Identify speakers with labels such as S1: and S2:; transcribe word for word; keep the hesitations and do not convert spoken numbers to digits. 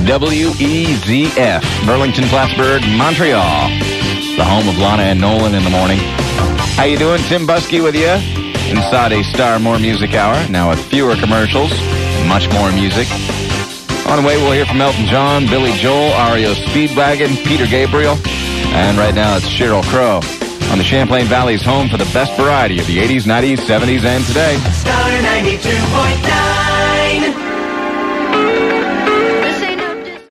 S1: W E Z F, Burlington, Plattsburgh, Montreal. The home of Lana and Nolan in the morning. How you doing? Tim Buskey with you inside a Star More Music Hour, now with fewer commercials and much more music. On the way, we'll hear from Elton John, Billy Joel, R E O Speedwagon, Peter Gabriel, and right now it's Sheryl Crow on the Champlain Valley's home for the best variety of the eighties, nineties, seventies, and today.
S2: Star ninety-two point nine.